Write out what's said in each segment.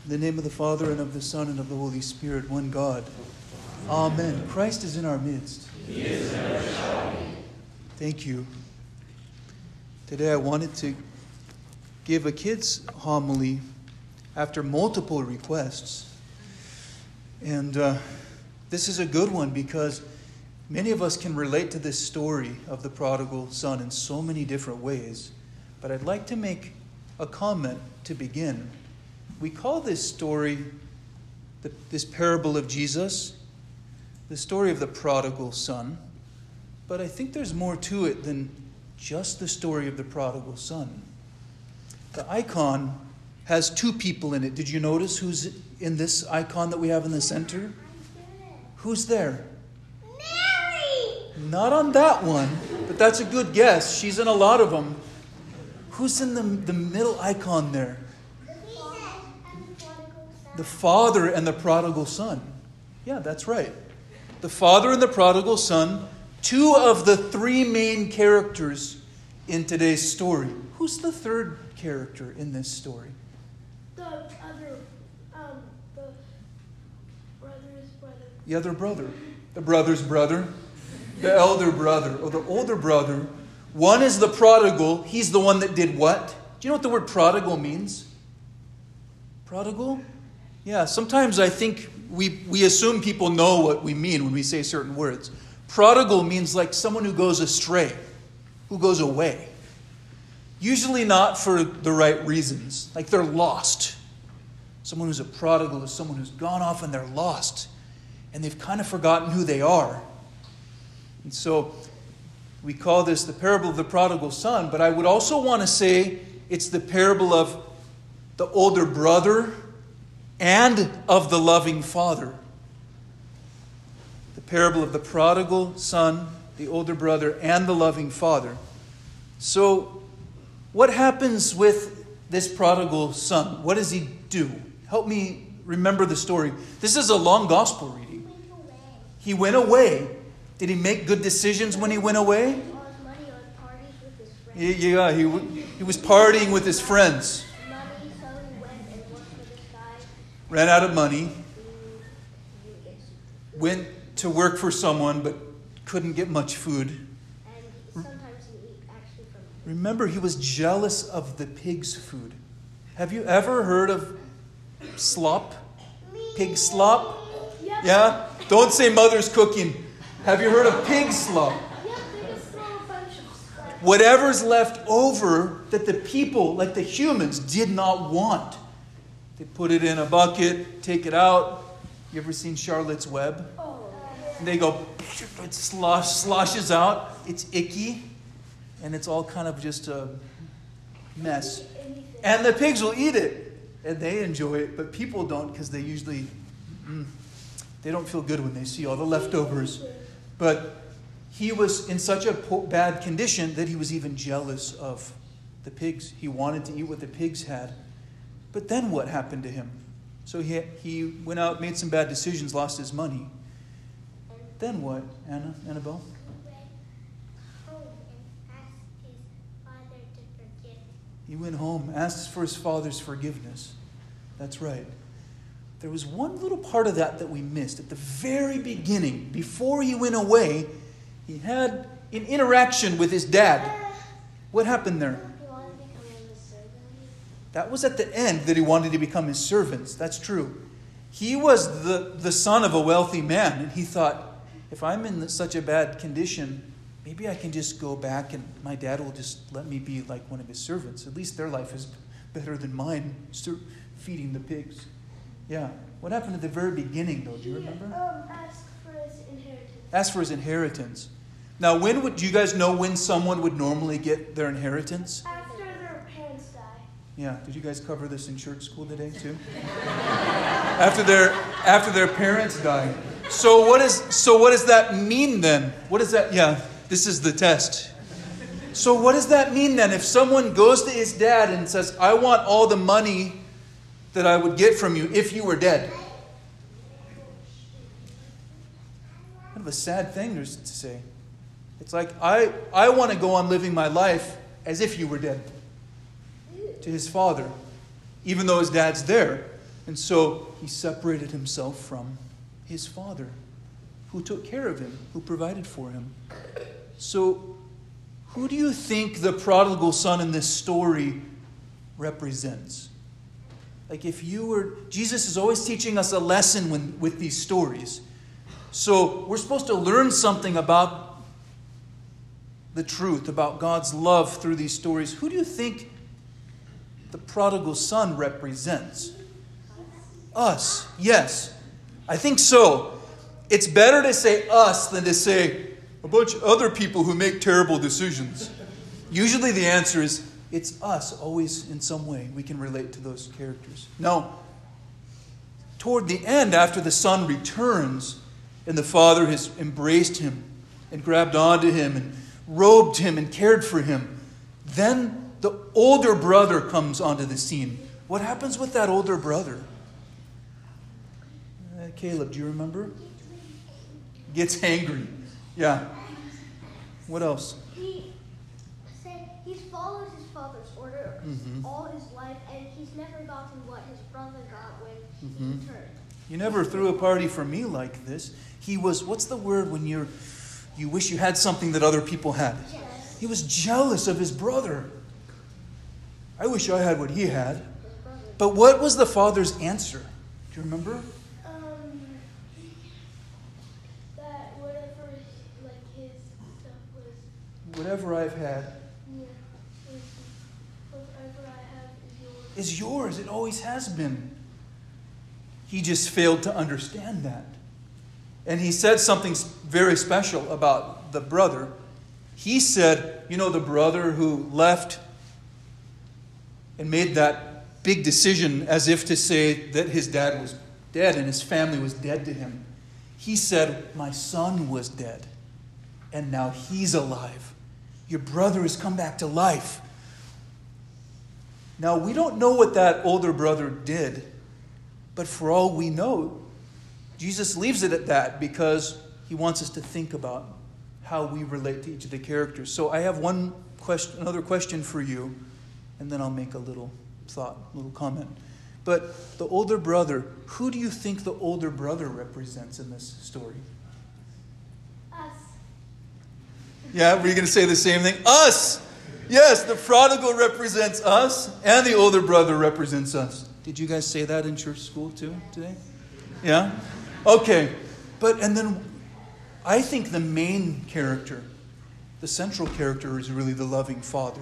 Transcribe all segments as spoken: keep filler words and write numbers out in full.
In the name of the Father, and of the Son, and of the Holy Spirit, one God. Amen. Christ is in our midst. He is and ever shall be. Thank you. Today I wanted to give a kid's homily after multiple requests. And uh, this is a good one because many of us can relate to this story of the prodigal son in so many different ways. But I'd like to make a comment to begin. We call this story, the, this parable of Jesus, the story of the prodigal son. But I think there's more to it than just the story of the prodigal son. The icon has two people in it. Did you notice who's in this icon that we have in the center? Who's there? Mary! Not on that one, but that's a good guess. She's in a lot of them. Who's in the, the middle icon there? The father and the prodigal son. Yeah, that's right. The father and the prodigal son, two of the three main characters in today's story. Who's the third character in this story? The other, um, the brother's brother. The other brother. The brother's brother. The elder brother, or the older brother. One is the prodigal. He's the one that did what? Do you know what the word prodigal means? Prodigal? Yeah, sometimes I think we, we assume people know what we mean when we say certain words. Prodigal means like someone who goes astray, who goes away. Usually not for the right reasons, like they're lost. Someone who's a prodigal is someone who's gone off and they're lost, and they've kind of forgotten who they are. And so we call this the parable of the prodigal son, but I would also want to say it's the parable of the older brother and of the loving father. The parable of the prodigal son, the older brother, and the loving father. So, what happens with this prodigal son? What does he do? Help me remember the story. This is a long gospel reading. He went away. Did he make good decisions when he went away? Yeah, he, he was partying with his friends. Ran out of money. Went to work for someone but couldn't get much food. Remember, he was jealous of the pig's food. Have you ever heard of slop? Pig slop? Yeah? Don't say mother's cooking. Have you heard of pig slop? Whatever's left over that the people, like the humans, did not want. They put it in a bucket, take it out. You ever seen Charlotte's Web? And they go, it slosh, sloshes out. It's icky. And it's all kind of just a mess. And the pigs will eat it. And they enjoy it. But people don't because they usually, mm, they don't feel good when they see all the leftovers. But he was in such a bad condition that he was even jealous of the pigs. He wanted to eat what the pigs had. But then what happened to him? So he he went out, made some bad decisions, lost his money. Then what, Anna, Annabelle? He went home, asked for his father's forgiveness. That's right. There was one little part of that that we missed. At the very beginning, before he went away, he had an interaction with his dad. What happened there? That was at the end that he wanted to become his servants. That's true. He was the, the son of a wealthy man, and he thought, if I'm in such a bad condition, maybe I can just go back and my dad will just let me be like one of his servants. At least their life is better than mine, feeding the pigs. Yeah. What happened at the very beginning, though? Do you remember? Um, asked for his inheritance. Asked for his inheritance. Now, when would do you guys know when someone would normally get their inheritance? After their parents die. Yeah. Did you guys cover this in church school today too? after their after their parents die. So what is so what does that mean then? What does that? Yeah. This is the test. So what does that mean then? If someone goes to his dad and says, "I want all the money that I would get from you if you were dead." Kind of a sad thing to say. It's like, I, I want to go on living my life as if you were dead. To his father. Even though his dad's there. And so he separated himself from his father, who took care of him, who provided for him. So who do you think the prodigal son in this story represents? Like if you were, Jesus is always teaching us a lesson when, with these stories. So we're supposed to learn something about the truth, about God's love through these stories. Who do you think the prodigal son represents? Us. Yes. I think so. It's better to say us than to say a bunch of other people who make terrible decisions. Usually the answer is it's us, always in some way. We can relate to those characters. Now, toward the end, after the son returns and the father has embraced him and grabbed onto him and robed him and cared for him, then the older brother comes onto the scene. What happens with that older brother? Uh, Caleb, do you remember? Gets angry. Yeah. What else? He said he's followed his father's order Mhm. all his life, and he's never gotten what his brother got when Mhm. he returned. You never threw a party for me like this. He was, what's the word when you're, you wish you had something that other people had? Yes. He was jealous of his brother. I wish I had what he had. His brother. But what was the father's answer? Do you remember? Um, that whatever like his stuff was, Whatever I've had yeah, was, whatever I have is yours. is yours. It always has been. He just failed to understand that. And he said something very special about the brother. He said, you know, the brother who left and made that big decision as if to say that his dad was dead and his family was dead to him. He said, my son was dead and now he's alive. Your brother has come back to life. Now, we don't know what that older brother did, but for all we know, Jesus leaves it at that because he wants us to think about how we relate to each of the characters. So I have one question, another question for you, and then I'll make a little thought, a little comment. But the older brother, who do you think the older brother represents in this story? Us. Yeah, were you going to say the same thing? Us! Yes, the prodigal represents us, and the older brother represents us. Did you guys say that in church school too today? Yeah? Okay. But, and then I think the main character, the central character, is really the loving father.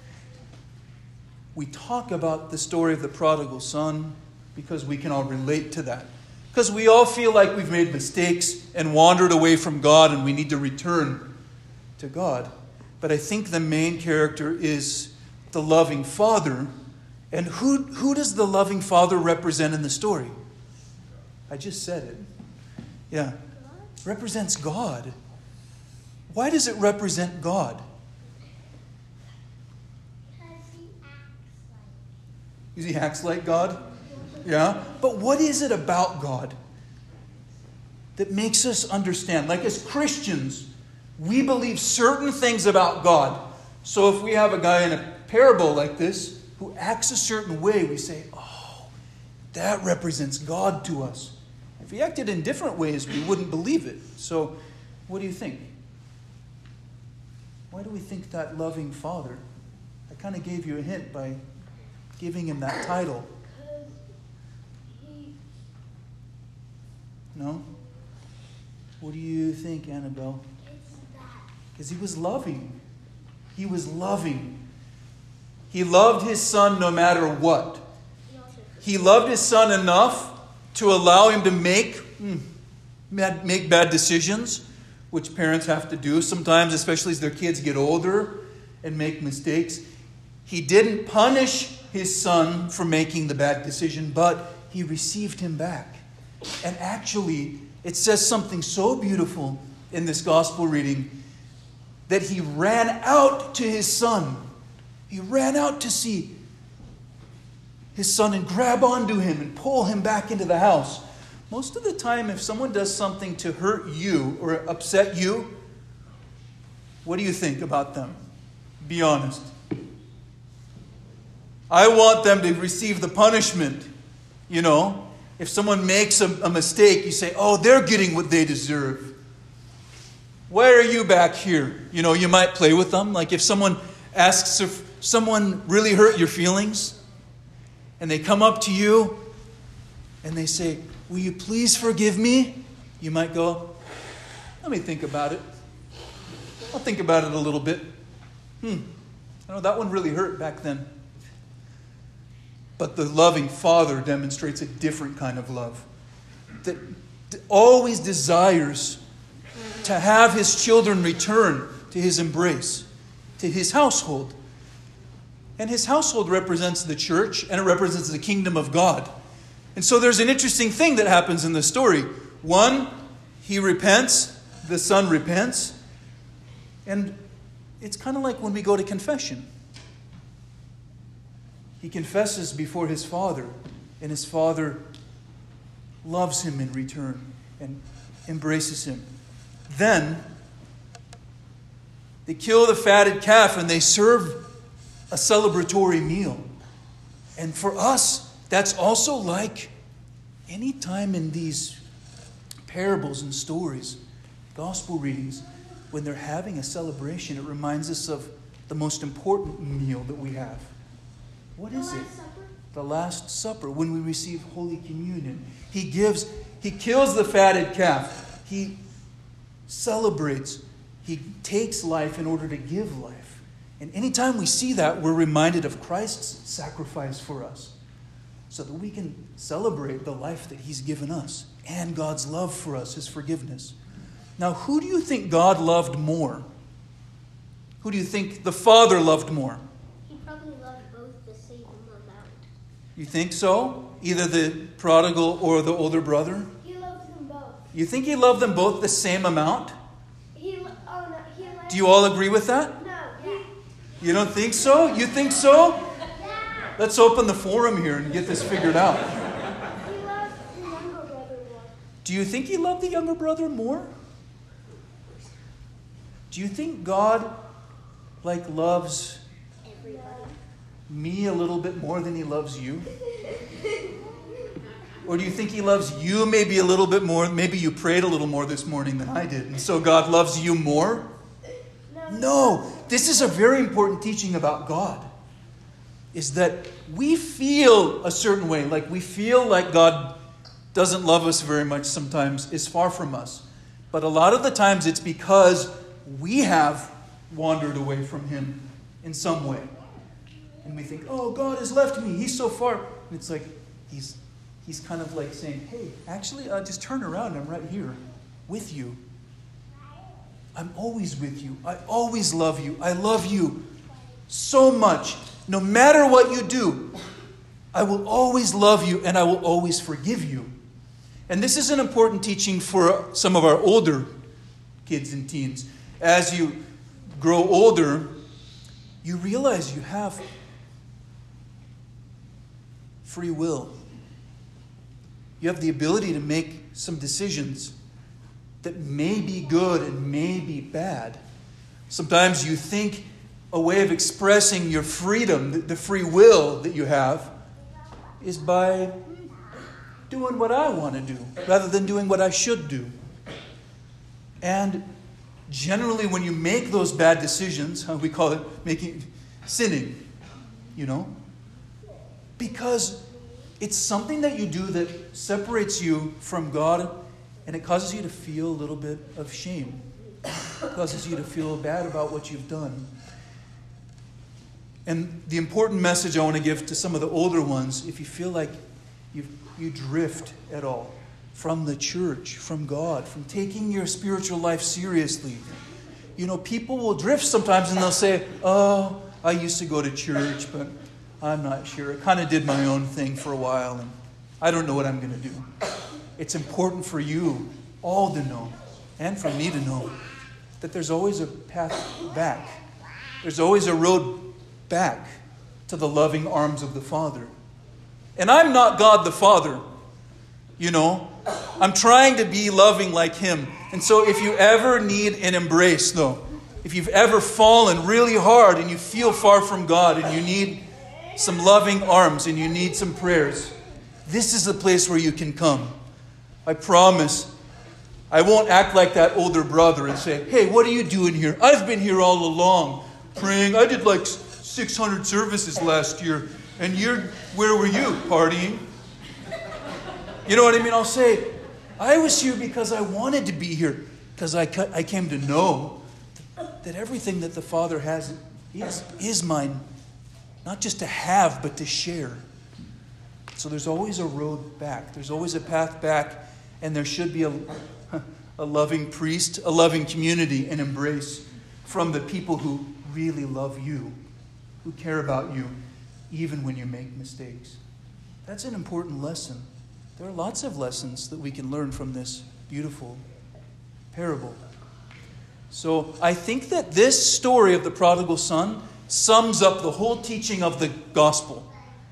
We talk about the story of the prodigal son because we can all relate to that. Because we all feel like we've made mistakes and wandered away from God and we need to return to God. But I think the main character is the loving father. And who, who does the loving father represent in the story? I just said it. Yeah. It represents God. Why does it represent God? Because he acts like God? Yeah. But what is it about God that makes us understand? Like as Christians, we believe certain things about God. So if we have a guy in a parable like this who acts a certain way, we say, oh, that represents God to us. If he acted in different ways, we wouldn't believe it. So what do you think? Why do we think that loving father? I kind of gave you a hint by giving him that title. Because he, No? What do you think, Annabelle? it's that. Because he was loving. He was loving. He loved his son no matter what. He also He loved his son enough to allow him to make, mm, bad, make bad decisions, which parents have to do sometimes, especially as their kids get older and make mistakes. He didn't punish his son for making the bad decision, but he received him back. And actually, it says something so beautiful in this gospel reading that he ran out to his son. He ran out to see his son and grab onto him and pull him back into the house. Most of the time, if someone does something to hurt you or upset you, what do you think about them? Be honest. I want them to receive the punishment. You know, if someone makes a, a mistake, you say, oh, they're getting what they deserve. Why are you back here? You know, you might play with them. Like if someone asks if someone really hurt your feelings, and they come up to you, and they say, will you please forgive me? You might go, let me think about it. I'll think about it a little bit. Hmm, I know that one really hurt back then. But the loving Father demonstrates a different kind of love that always desires to have His children return to His embrace, to His household. And His household represents the church, and it represents the kingdom of God. And so there's an interesting thing that happens in the story. One, he repents, the son repents, and it's kind of like when we go to confession. He confesses before his father, and his father loves him in return and embraces him. Then they kill the fatted calf and they serve a celebratory meal. And for us, that's also like any time in these parables and stories, gospel readings, when they're having a celebration, it reminds us of the most important meal that we have. What is it? The Last Supper, when we receive Holy Communion. He gives, he kills the fatted calf. He celebrates. He takes life in order to give life. And anytime we see that, we're reminded of Christ's sacrifice for us, so that we can celebrate the life that He's given us and God's love for us, His forgiveness. Now, who do you think God loved more? Who do you think the Father loved more? He probably loved both the same amount. You think so? Either the prodigal or the older brother? He loved them both. You think He loved them both the same amount? He, oh no, he loved Do you all agree with that? No, he, You don't think so? You think so? yeah. Let's open the forum here and get this figured out. He loved the younger brother more. Do you think He loved the younger brother more? Do you think God like loves Everybody. me a little bit more than He loves you? Or do you think He loves you maybe a little bit more? Maybe you prayed a little more this morning than I did, and so God loves you more? No. No. This is a very important teaching about God. Is that we feel a certain way, like we feel like God doesn't love us very much sometimes, is far from us. But a lot of the times it's because we have wandered away from Him in some way. And we think, oh, God has left me. He's so far. And it's like, He's He's kind of like saying, hey, actually, uh, just turn around. I'm right here with you. I'm always with you. I always love you. I love you so much. No matter what you do, I will always love you and I will always forgive you. And this is an important teaching for some of our older kids and teens. As you grow older, you realize you have free will. You have the ability to make some decisions that may be good and may be bad. Sometimes you think a way of expressing your freedom, the free will that you have, is by doing what I want to do rather than doing what I should do. And generally when you make those bad decisions, we call it making sinning, you know, because it's something that you do that separates you from God, and it causes you to feel a little bit of shame. It causes you to feel bad about what you've done. And the important message I want to give to some of the older ones, if you feel like you you drift at all from the church, from God, from taking your spiritual life seriously. You know, people will drift sometimes and they'll say, oh, I used to go to church, but I'm not sure. I kind of did my own thing for a while, and I don't know what I'm going to do. It's important for you all to know, and for me to know, that there's always a path back. There's always a road back to the loving arms of the Father. And I'm not God the Father, you know. I'm trying to be loving like Him. And so if you ever need an embrace, though, if you've ever fallen really hard and you feel far from God and you need some loving arms and you need some prayers, This is the place where you can come. I promise I won't act like that older brother and say, hey, what are you doing here? I've been here all along praying. I did like six hundred services last year. And you're, where were you? Partying? You know what I mean? I'll say, I was here because I wanted to be here. Because I, I came to know that everything that the Father has is, is mine. Not just to have, but to share. So there's always a road back. There's always a path back. And there should be a, a loving priest, a loving community, and embrace from the people who really love you, who care about you, even when you make mistakes. That's an important lesson. There are lots of lessons that we can learn from this beautiful parable. So I think that this story of the prodigal son sums up the whole teaching of the gospel.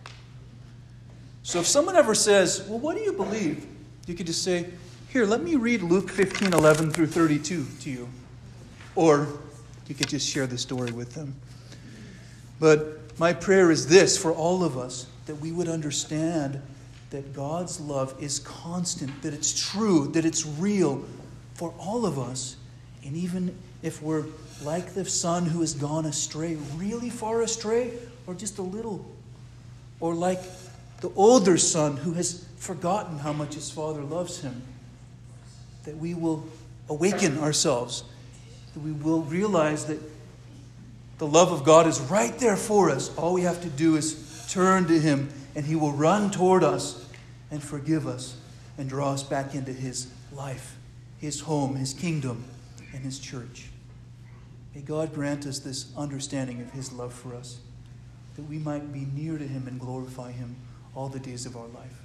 So if someone ever says, well, what do you believe? You could just say, here, let me read Luke fifteen, eleven through thirty-two to you. Or you could just share the story with them. But my prayer is this for all of us, that we would understand that God's love is constant, that it's true, that it's real for all of us. And even if we're like the son who has gone astray, really far astray, or just a little, or like the older son who has forgotten how much his father loves him, that we will awaken ourselves, that we will realize that the love of God is right there for us. All we have to do is turn to Him, and He will run toward us and forgive us and draw us back into His life, His home, His kingdom, and His church. May God grant us this understanding of His love for us, that we might be near to Him and glorify Him all the days of our life.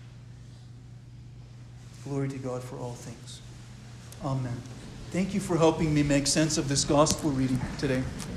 Glory to God for all things. Amen. Thank you for helping me make sense of this gospel reading today.